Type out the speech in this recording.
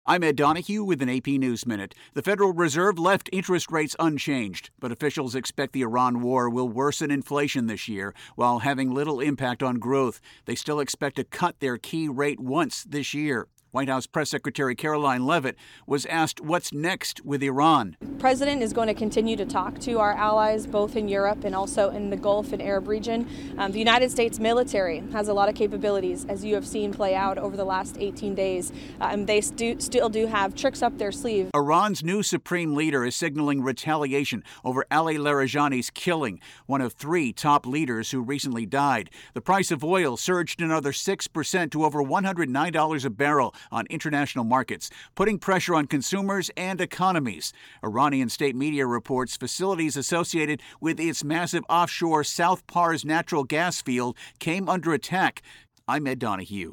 I'm Ed Donahue with an AP News Minute. The Federal Reserve left interest rates unchanged, but officials expect the Iran war will worsen inflation this year while having little impact on growth. They still expect to cut their key rate once this year. White House Press Secretary Caroline Leavitt was asked what's next with Iran. The president is going to continue to talk to our allies, both in Europe and also in the Gulf and Arab region. The United States military has a lot of capabilities, as you have seen play out over the last 18 days. They still do have tricks up their sleeve. Iran's new supreme leader is signaling retaliation over Ali Larijani's killing, one of 3 top leaders who recently died. The price of oil surged another 6% to over $109 a barrel on international markets, putting pressure on consumers and economies. Iranian state media reports facilities associated with its massive offshore South Pars natural gas field came under attack. I'm Ed Donahue.